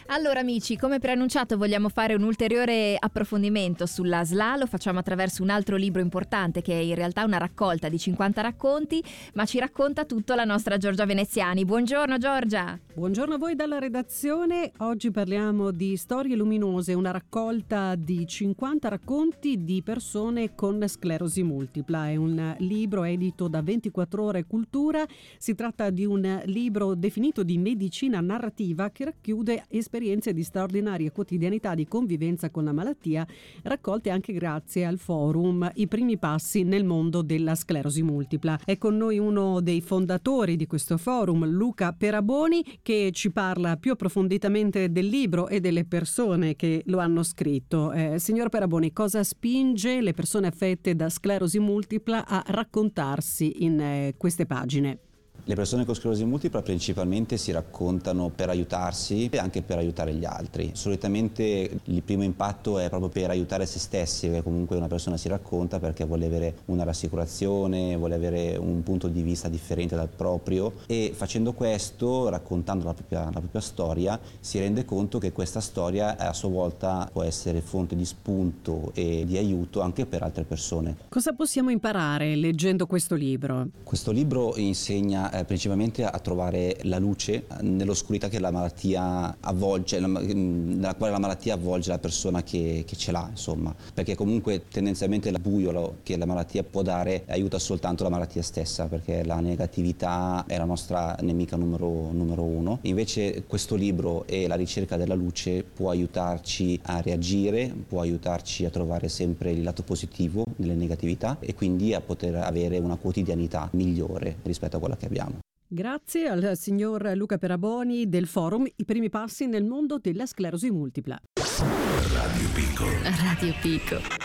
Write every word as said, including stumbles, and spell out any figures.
Allora amici, come preannunciato vogliamo fare un ulteriore approfondimento sulla S L A, lo facciamo attraverso un altro libro importante che è in realtà una raccolta di cinquanta racconti, ma ci racconta tutto la nostra Giorgia Veneziani. Buongiorno Giorgia! Buongiorno a voi dalla redazione, oggi parliamo di Storie luminose, una raccolta di cinquanta racconti di persone con sclerosi multipla. È un libro edito da ventiquattro ore Cultura, si tratta di un libro definito di medicina narrativa che racchiude esperienze di straordinaria quotidianità di convivenza con la malattia, raccolte anche grazie al forum I primi passi nel mondo della sclerosi multipla. È con noi uno dei fondatori di questo forum, Luca Peraboni, che ci parla più approfonditamente del libro e delle persone che lo hanno scritto. Eh, signor Peraboni, cosa spinge le persone affette da sclerosi multipla a raccontarsi in eh, queste pagine? Le persone con sclerosi multipla principalmente si raccontano per aiutarsi e anche per aiutare gli altri. Solitamente il primo impatto è proprio per aiutare se stessi, perché comunque una persona si racconta perché vuole avere una rassicurazione, vuole avere un punto di vista differente dal proprio, e facendo questo, raccontando la propria, la propria storia, si rende conto che questa storia a sua volta può essere fonte di spunto e di aiuto anche per altre persone. Cosa possiamo imparare leggendo questo libro? Questo libro insegna Eh, principalmente a trovare la luce nell'oscurità che la malattia avvolge, la, nella quale la malattia avvolge la persona che, che ce l'ha, insomma, perché comunque tendenzialmente il buio che la malattia può dare aiuta soltanto la malattia stessa, perché la negatività è la nostra nemica numero, numero uno. Invece questo libro e la ricerca della luce può aiutarci a reagire, può aiutarci a trovare sempre il lato positivo nelle negatività e quindi a poter avere una quotidianità migliore rispetto a quella che abbiamo. Grazie al signor Luca Peraboni del forum I primi passi nel mondo della sclerosi multipla. Radio Pico. Radio Pico.